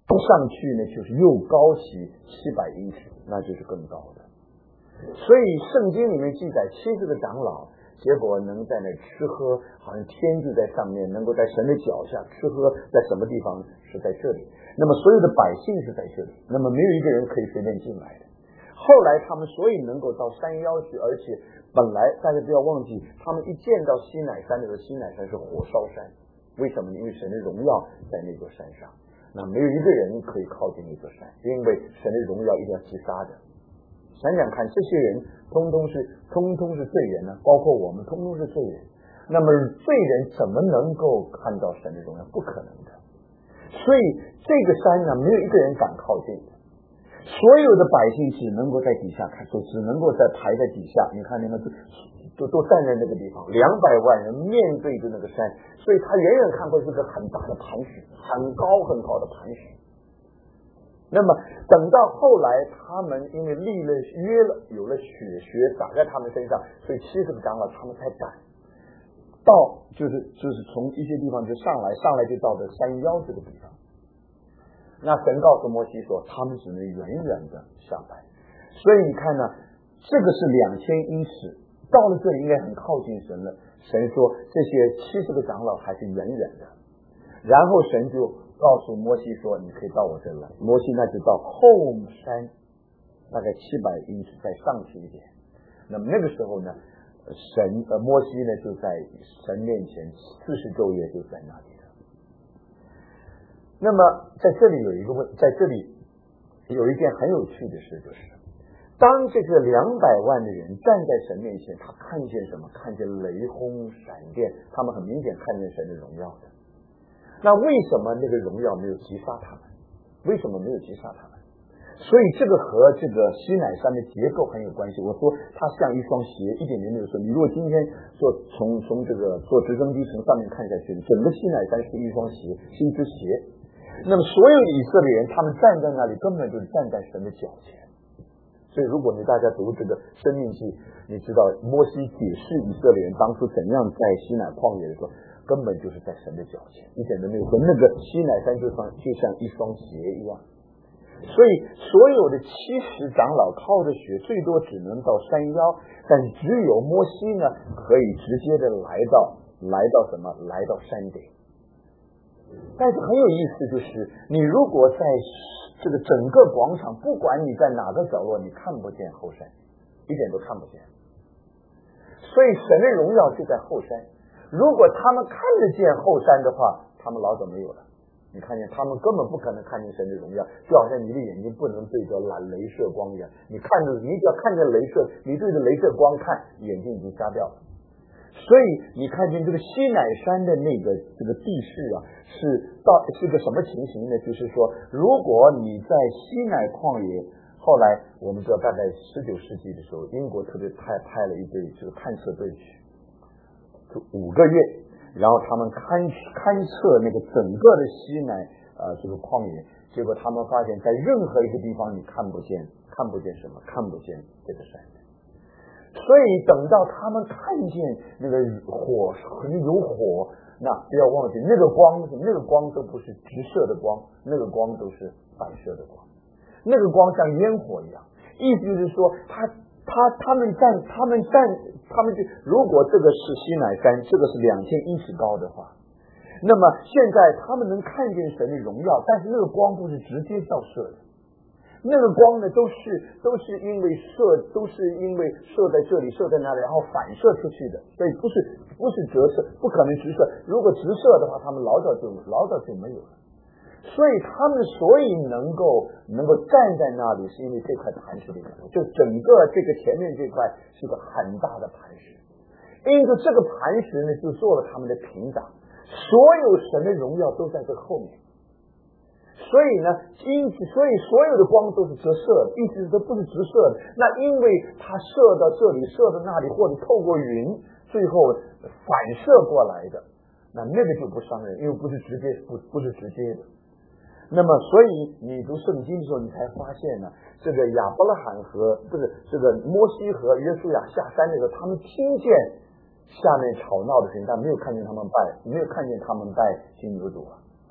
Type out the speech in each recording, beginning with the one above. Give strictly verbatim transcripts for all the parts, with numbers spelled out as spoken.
上去呢就是又高起七百英尺，那就是更高的。所以圣经里面记载七十个长老，结果能在那吃喝，好像天就在上面，能够在神的脚下吃喝，在什么地方？是在这里。那么所有的百姓是在这里，那么没有一个人可以随便进来的。后来他们所以能够到山腰去，而且本来大家不要忘记，他们一见到西乃山的时候，西乃山是火烧山，为什么呢？因为神的荣耀在那座山上，那没有一个人可以靠近那座山，因为神的荣耀一定要击杀的。想想看，这些人通通是通通是罪人呢，包括我们通通是罪人。那么罪人怎么能够看到神的荣耀？不可能的。所以这个山呢，没有一个人敢靠近的。所有的百姓只能够在底下看，就只能够在排在底下。你看，你们都都站在那个地方，两百万人面对着那个山，所以他远远看过是个很大的磐石，很高很高的磐石。那么等到后来，他们因为立了约了，有了血血洒在他们身上，所以七十个长老他们才敢到，就是就是从一些地方就上来，上来就到了山腰这个地方。那神告诉摩西说，他们只能远远的下来。所以你看呢，这个是两千英尺，到了这里应该很靠近神了。神说这些七十个长老还是远远的，然后神就告诉摩西说，你可以到我这来。摩西那就到后山，大概七百英尺再上去一点。那么那个时候呢，神呃摩西呢就在神面前四十昼夜就在那里了。那么在这里有一个问，在这里有一件很有趣的事，就是当这个两百万的人站在神面前，他看见什么？看见雷轰闪电，他们很明显看见神的荣耀的。那为什么那个荣耀没有击杀他们？为什么没有击杀他们？所以这个和这个西乃山的结构很有关系。我说它像一双鞋，一点点没有错。你如果今天坐从从这个坐直升机从上面看下去，整个西乃山是一双鞋，是一只鞋。那么所有以色列人他们站在那里，根本就是站在神的脚前。所以如果你大家读这个申命记，你知道摩西解释以色列人当初怎样在西乃旷野的时候，根本就是在神的脚前，一点都没有说那个西乃山就像就像一双鞋一样。所以所有的七十长老靠着血最多只能到山腰，但是只有摩西呢可以直接的来到来到什么来到山顶。但是很有意思，就是你如果在这个整个广场，不管你在哪个角落，你看不见后山，一点都看不见。所以神的荣耀就在后山。如果他们看得见后山的话，他们老早没有了。你看见他们根本不可能看见神的荣耀，就好像你的眼睛不能对着蓝镭射光一样。你看着，你只要看见镭射，你对着镭射光看，眼睛已经瞎掉了。所以你看见这个西乃山的那个这个地势啊，是到是个什么情形呢？就是说，如果你在西乃旷野，后来我们知道，大概十九世纪的时候，英国特别派派了一队这个探测队去，就五个月，然后他们勘勘测那个整个的西乃呃这个旷野，结果他们发现，在任何一个地方你看不见看不见什么，看不见这个山。所以等到他们看见那个火有火，那不要忘记那个光，那个光都不是直射的光，那个光都是反射的光，那个光像烟火一样。意思就是说，他他他们站他们站他们就如果这个是西乃山，这个是两千英尺高的话，那么现在他们能看见神的荣耀，但是那个光不是直接照射的。那个光呢，都是都是因为射，都是因为射在这里，射在那里，然后反射出去的，所以不是不是折射，不可能直射。如果直射的话，他们老早就老早就没有了。所以他们所以能够能够站在那里，是因为这块磐石里面，就整个这个前面这块是个很大的磐石，因此这个磐石呢，就做了他们的屏障，所有神的荣耀都在这后面。所以呢，因此，所以所有的光都是折射的，意思是都不是直射的。那因为它射到这里，射到那里，或者透过云，最后反射过来的，那那个就不伤人，因为不是直接，不不是直接的。那么，所以你读圣经的时候，你才发现呢，这个亚伯拉罕和这个这个摩西和约书亚下山的时候，他们听见下面吵闹的声音，但没有看见他们拜，没有看见他们拜金牛犊啊。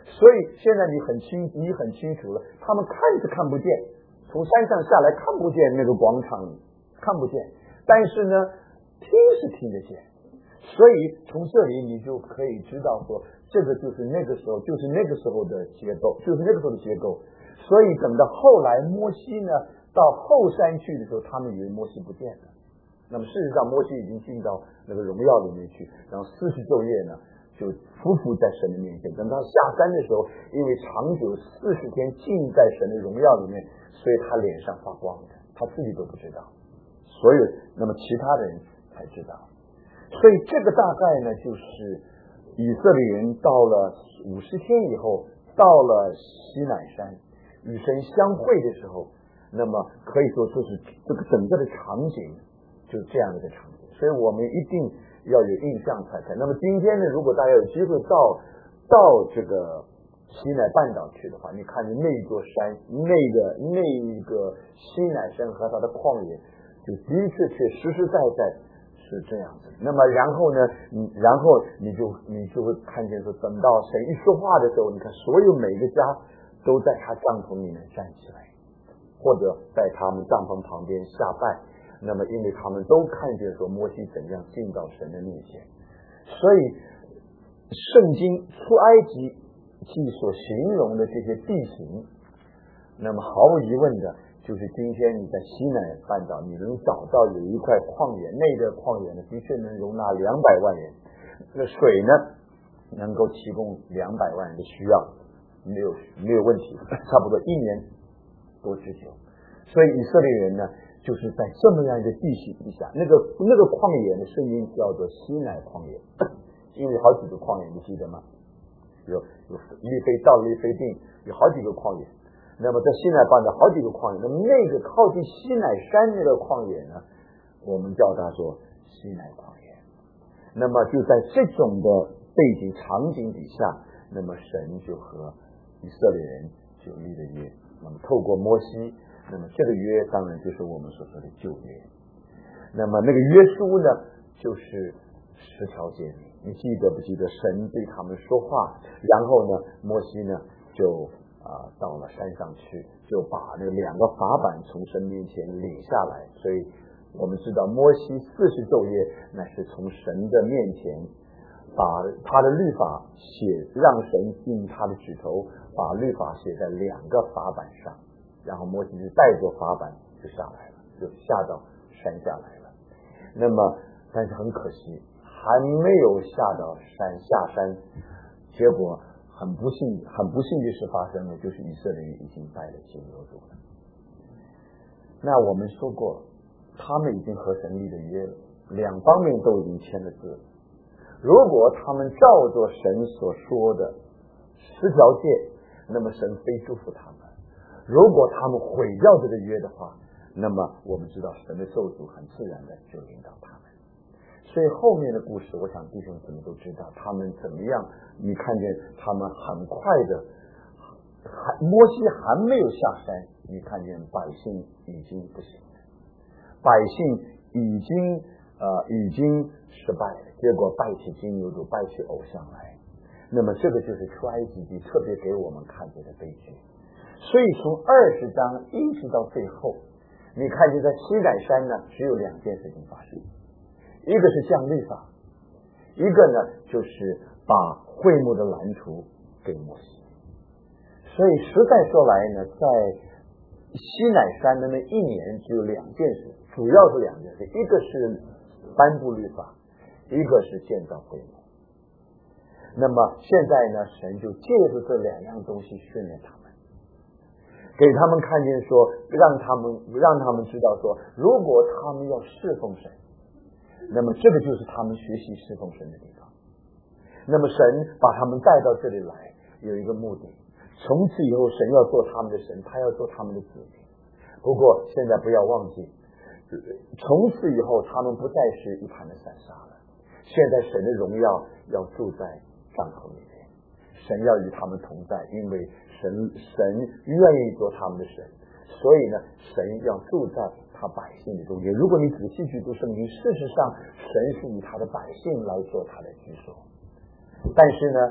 所以现在你很清你很清楚了，他们看是看不见，从山上下来看不见那个广场，看不见，但是呢听是听得见。所以从这里你就可以知道说，这个就是那个时候就是那个时候的结构，就是那个时候的结构。所以等到后来摩西呢到后山去的时候，他们以为摩西不见了。那么事实上摩西已经进到那个荣耀里面去，然后四十昼夜呢就匍匐在神的面前。等到下山的时候，因为长久四十天浸在神的荣耀里面，所以他脸上发光的，他自己都不知道，所有那么其他的人才知道。所以这个大概呢就是以色列人到了五十天以后，到了西乃山与神相会的时候，那么可以说就是这个整个的场景就是这样的一个场景。所以我们一定要有印象才看。那么今天呢，如果大家有机会到到这个西乃半岛去的话，你看见那一座山，那个那一个西乃山和它的旷野，就的确确实实在在是这样子。那么然后呢，你然后你就你就会看见说，等到神一说话的时候，你看所有每个家都在他帐篷里面站起来，或者在他们帐篷旁边下拜。那么因为他们都看见说摩西怎样进到神的面前，所以圣经出埃及记所形容的这些地形，那么毫无疑问的就是今天你在西乃半岛你能找到有一块旷野，那个旷野呢的确能容纳两百万人，那水呢能够提供两百万人的需要，没有没有问题，差不多一年多之久。所以以色列人呢就是在这么样一个地形底下，那个那个旷野的圣经叫做西乃旷野，因为好几个旷野你记得吗？有有利非到利非定，有好几个旷野。那么在西乃半岛好几个旷野，那么那个靠近西乃山那个旷野呢，我们叫它说西乃旷野。那么就在这种的背景场景底下，那么神就和以色列人就立了约。那么透过摩西，那么这个约当然就是我们所说的旧约。那么那个约书呢就是十条诫命，你记得不记得神对他们说话，然后呢摩西呢就啊、呃、到了山上去，就把那两个法版从神面前领下来。所以我们知道摩西四十昼夜乃是从神的面前把他的律法写，让神用他的指头把律法写在两个法版上，然后摩西就带着法版就下来了，就下到山下来了。那么但是很可惜还没有下到山下山，结果很不幸很不幸的事发生了，就是以色列人已经拜了金牛犊了。那我们说过他们已经和神立了约了，两方面都已经签了字。如果他们照着神所说的十条诫，那么神非祝福他们；如果他们毁掉这个约的话，那么我们知道神的咒诅很自然的就临到他们。所以后面的故事我想弟兄姊妹都知道他们怎么样，你看见他们很快的还摩西还没有下山，你看见百姓已经不行了，百姓已经呃已经失败了，结果拜起金牛犊，拜起偶像来。那么这个就是出埃及记特别给我们看见的悲剧。所以从二十章一直到最后，你看见在西乃山呢只有两件事情发生，一个是降律法，一个呢就是把会幕的蓝图给摩西。所以实在说来呢，在西乃山的那一年只有两件事，主要是两件事，一个是颁布律法，一个是建造会幕。那么现在呢，神就借着这两样东西训练他们，给他们看见说，让他们让他们知道说，如果他们要侍奉神，那么这个就是他们学习侍奉神的地方。那么神把他们带到这里来有一个目的，从此以后神要做他们的神，他要做他们的子民。不过现在不要忘记，从此以后他们不再是一盘的散沙了，现在神的荣耀要住在帐篷里面，神要与他们同在，因为神神愿意做他们的神，所以呢神要住在他百姓的中间。如果你仔细去读圣经，事实上神是以他的百姓来做他的居所。但是呢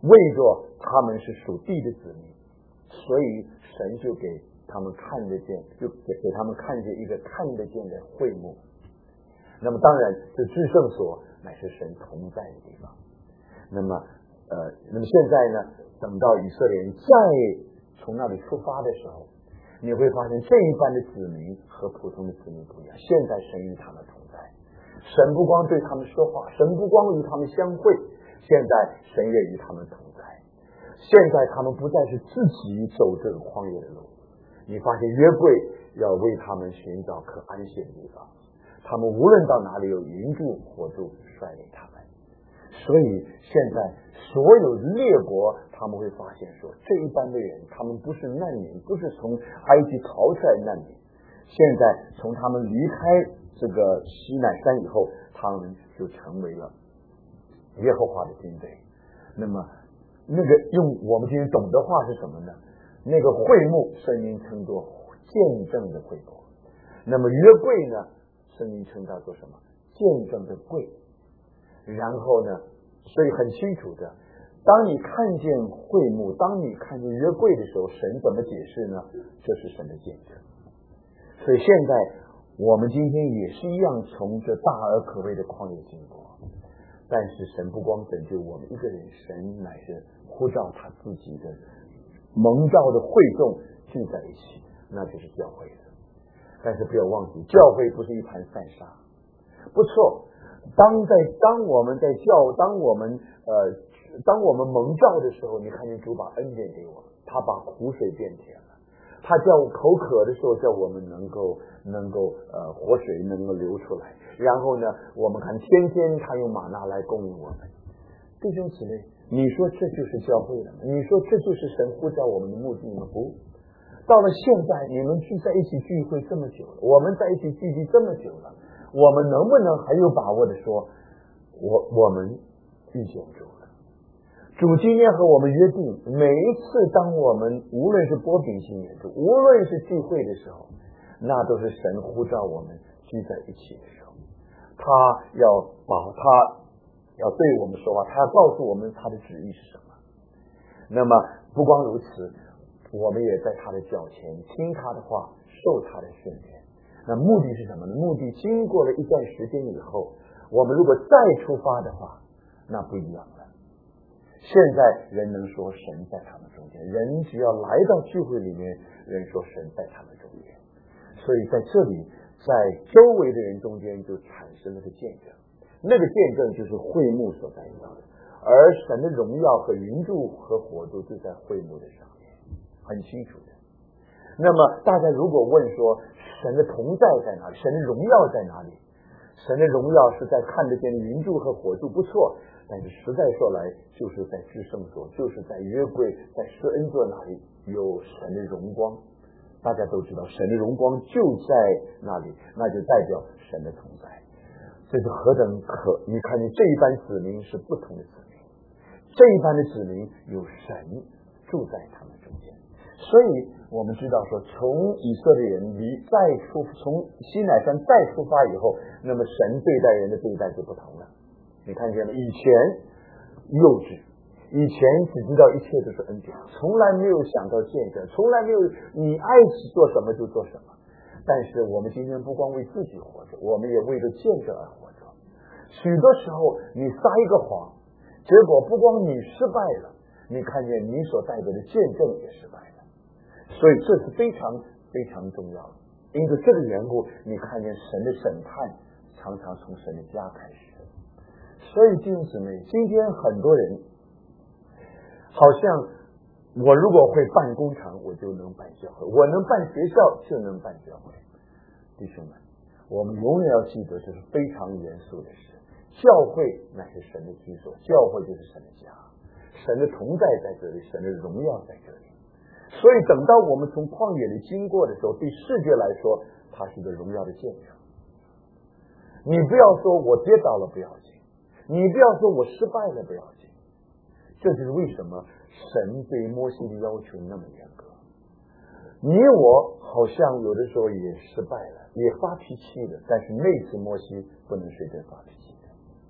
为着他们是属地的子民，所以神就给他们看得见，就给给他们看见一个看得见的会幕。那么当然这至圣所乃是神同在的地方。那么呃，那么现在呢，等到以色列人再从那里出发的时候，你会发现这一班的子民和普通的子民不一样。现在神与他们同在，神不光对他们说话，神不光与他们相会，现在神也与他们同在。现在他们不再是自己走这个荒野的路，你发现约柜要为他们寻找可安息的地方，他们无论到哪里有云柱火柱率领他们。所以现在所有列国他们会发现说，这一般的人他们不是难民，不是从埃及逃出来的难民，现在从他们离开这个西乃山以后，他们就成为了耶和华的军队。那么那个用我们今天懂的话是什么呢？那个会幕圣经称作见证的会幕，那么约柜呢，圣经称它做什么？见证的柜。然后呢，所以很清楚的，当你看见会幕，当你看见约柜的时候，神怎么解释呢？这是神的见证。所以现在我们今天也是一样，从这大而可畏的旷野经过，但是神不光拯救我们一个人，神乃是呼召他自己的蒙召的会众聚在一起，那就是教会的。但是不要忘记，教会不是一盘散沙。不错，当在当我们在教，当我们呃，当我们蒙召的时候，你看见主把恩典给我们，他把苦水变甜了，他叫我口渴的时候，叫我们能够能够呃活水能够流出来。然后呢，我们看天天他用玛纳来供应我们。弟兄姊妹，你说这就是教会了吗？你说这就是神呼召我们的目的吗？不。到了现在，你们聚在一起聚会这么久了，我们在一起聚集这么久了，我们能不能还有把握的说，我我们遇见主了？主今天和我们约定，每一次当我们无论是波饼庆典，无论是聚会的时候，那都是神呼召我们聚在一起的时候，他要把他要对我们说话，他要告诉我们他的旨意是什么。那么不光如此，我们也在他的脚前听他的话，受他的训练。那目的是什么呢？目的经过了一段时间以后，我们如果再出发的话，那不一样了。现在人能说神在他们中间，人只要来到聚会里面，人说神在他们中间。所以在这里，在周围的人中间就产生了个见证，那个见证就是会幕所代表的，而神的荣耀和云柱和火柱就在会幕的上面，很清楚的。那么大家如果问说神的同在在哪里，神的荣耀在哪里？神的荣耀是在看得见的云柱和火柱，不错，但是实在说来，就是在至圣所，就是在约柜，在施恩座那里有神的荣光。大家都知道神的荣光就在那里，那就代表神的同在。这是何等可，你看见这一班子民是不同的子民，这一班的子民有神住在他们中间。所以我们知道说，从以色列人离再出从西乃山再出发以后，那么神对待人的对待就不同了。你看见了，以前幼稚，以前只知道一切都是恩典，从来没有想到见证，从来没有你爱做什么就做什么。但是我们今天不光为自己活着，我们也为了见证而活着。许多时候你撒一个谎，结果不光你失败了，你看见你所代表的见证也失败了。所以这是非常非常重要的。因此这个缘故，你看见神的审判常常从神的家开始。所以弟兄姊妹，今天很多人好像我如果会办工厂，我就能办教会，我能办学校就能办教会。弟兄们，我们永远要记得这是非常严肃的事。教会乃是神的居所，教会就是神的家，神的同在在这里，神的荣耀在这里。所以等到我们从旷野里经过的时候，对世界来说它是一个荣耀的见证。你不要说我跌倒了不要紧，你不要说我失败了不要紧。这就是为什么神对摩西的要求那么严格。你我好像有的时候也失败了，也发脾气了，但是那次摩西不能随便发脾气的。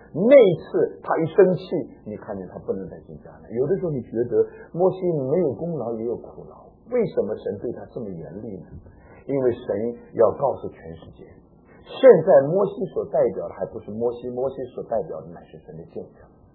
那一次他一生气，你看见他不能再进迦南。有的时候你觉得摩西没有功劳也有苦劳，为什么神对他这么严厉呢？因为神要告诉全世界，现在摩西所代表的还不是摩西，摩西所代表的乃是神的见证。